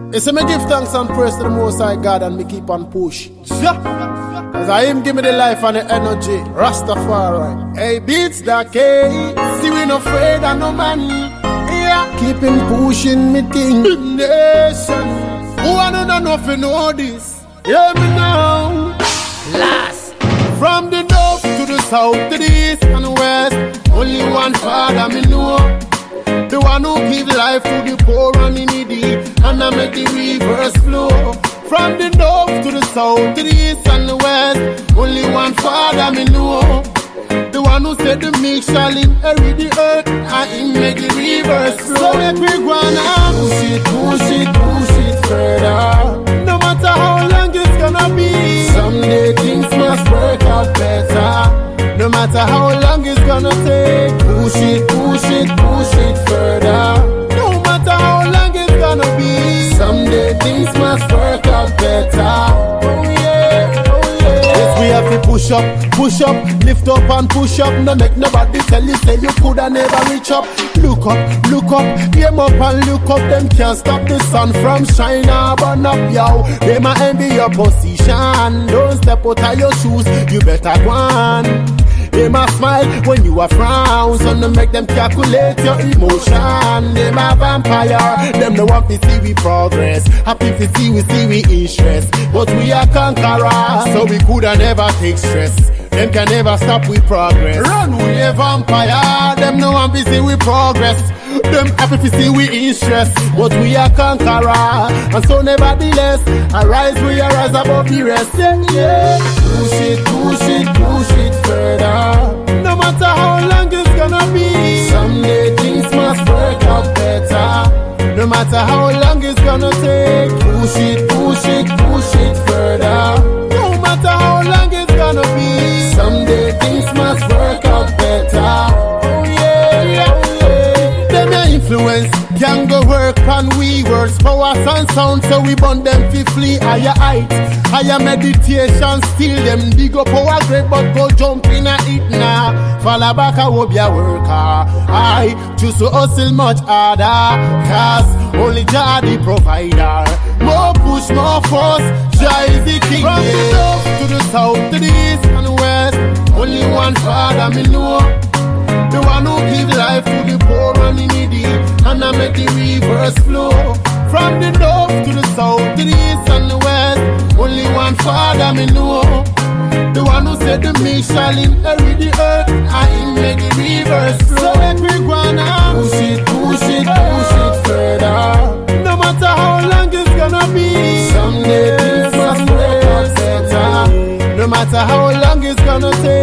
You see me give thanks and praise to the Most High God and me keep on push. Cause I him give me the life and the energy. Rastafari. Hey, beats that K. See we no afraid of no man. Yeah. Keeping pushing me thing. The nation. Who wanna know nothing know this? Hear me now. Last. From the north to the south, to the east and the west, only one Father me know. The one who give life to the poor and the needy, and I make the rivers flow. From the north to the south, to the east and the west, only one Father me know. The one who said the meek shall inherit the earth, and he make the rivers flow. So make me go on push it, push it, push it further. No matter how long it's gonna be, someday things must work out better. No matter how long it's gonna take, push it, push it, push it further. No matter how long it's gonna be, someday things must work out better. Oh yeah, oh yeah. Yes, we have to push up, lift up and push up. No make nobody tell you say you coulda never reach up. Look up, aim up and look up. Them can't stop the sun from shining or burn up, yo. They might envy your position. Don't step out of your shoes, you better go on. They must smile when you are frown, so no make them calculate your emotion. They my vampire, them no want to see we progress. Happy to see we interest, but we are conquerors, so we coulda never take stress. Them can never stop we progress. Run we a vampire, them no want to see we progress. Them happy to see we interest, but we are conquerors, and so nevertheless, arise we arise above the rest. Yeah. Push it, push it, push it further. No matter how long it's gonna be, someday things must work out better. No matter how long it's gonna take, push it, push it, push it further. No matter how long it's gonna be, someday things must work out better. Oh yeah, yeah. Them your influence can go work on we words, powers and sound, so we burn them fi flee higher heights, higher meditation, steal them big up our great, but go jump in a it now. Fall back I will be a worker. I choose to hustle much harder, cause only Jah the provider. More push, more force, Jah is the king. From the north to the south, to the east and the west, only one Father me know. The one who give life to the poor and the needy, and I make the rivers flow. From the north to the south, to the east and the west, only one Father me know. The one who said the meek shall inherit the earth, and he make the rivers flow. So make me go on push it, push it, push it further. No matter how long it's gonna be, someday things must work out better. No matter how long it's gonna take,